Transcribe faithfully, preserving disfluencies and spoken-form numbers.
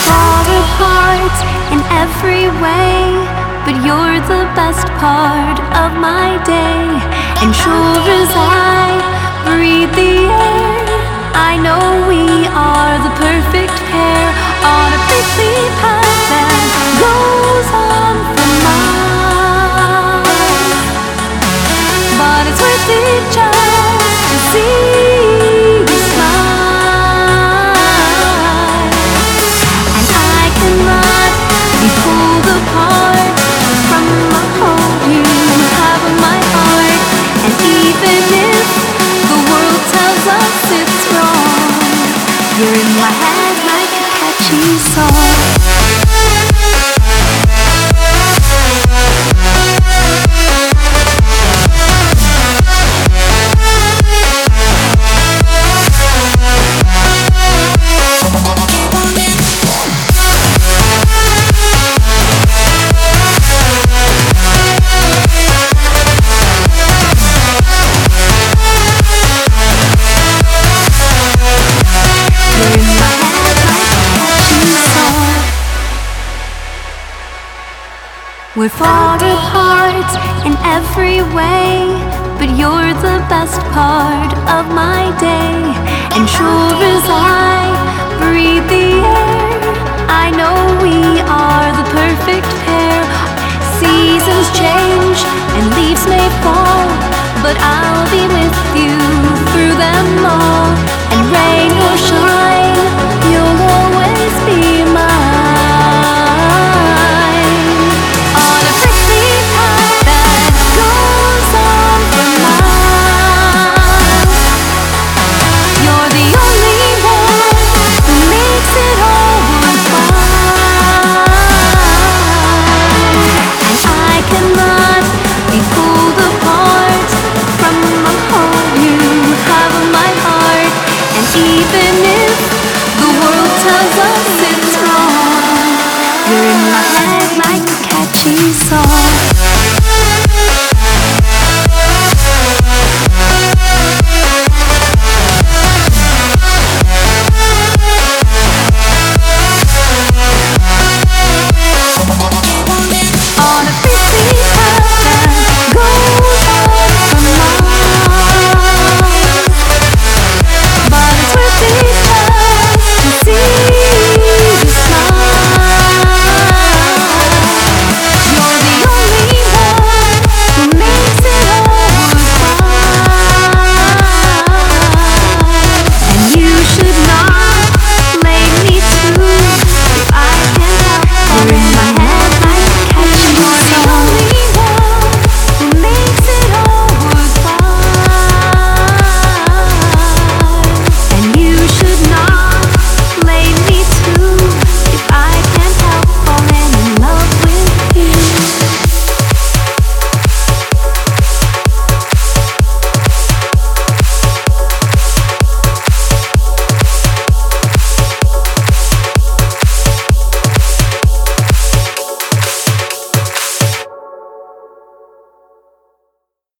far apart in every way, but you're the best part of my day. And sure as I breathe the air, I know we are the perfect pair on a prickly path that goes on for miles. But it's worth it just to see you smile. And I cannot be pulled apart from the hold you have in my heart. And even if the world tells us it's wrong, you're in my head like a catchy song. We're far apart in every way, but you're the best part of my day. And sure as I breathe the air, I know we are the perfect pair. Seasons change and leaves may fall, but I'll be with you through them all. And rain or shine, you'll always be mine. Even if the world tells us it's wrong, you're in my head like